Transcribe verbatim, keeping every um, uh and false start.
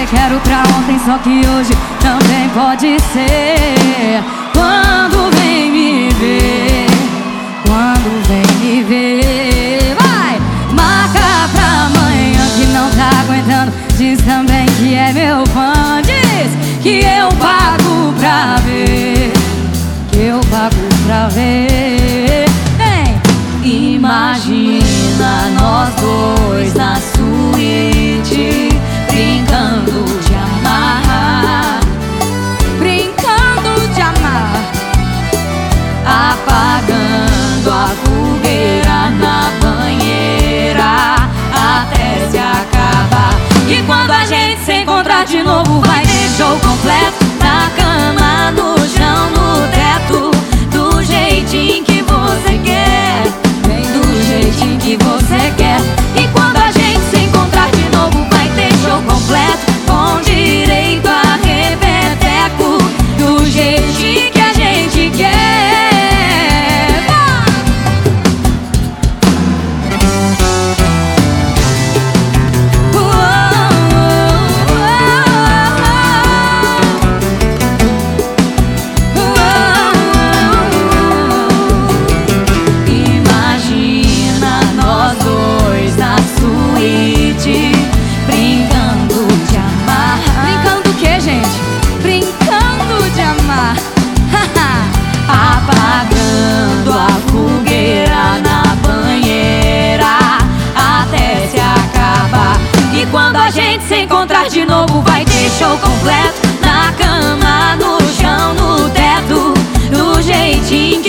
dizer quero pra ontem, só que hoje também pode ser. Quando vem me ver, quando vem me ver, vai! Marca pra amanhã que não tá aguentando. Diz também que é meu fã. Diz que eu pago pra ver, que eu pago pra ver. Hein? Imagina nós dois na suíte, brincando de amar, brincando de amar, apagando a fogueira na banheira até se acabar. E quando a gente se encontrar de novo, vai ter show completo, na cama, no chão, no teto, do jeitinho que você quer, bem do jeitinho que você quer. E quando a gente se encontrar de novo, vai ter show completo, com direito a repeteco, do jeitinho que a gente quer. Apagando a fogueira na banheira até se acabar. E quando a gente se encontrar de novo, vai ter show completo, na cama, no chão, no teto, do jeitinho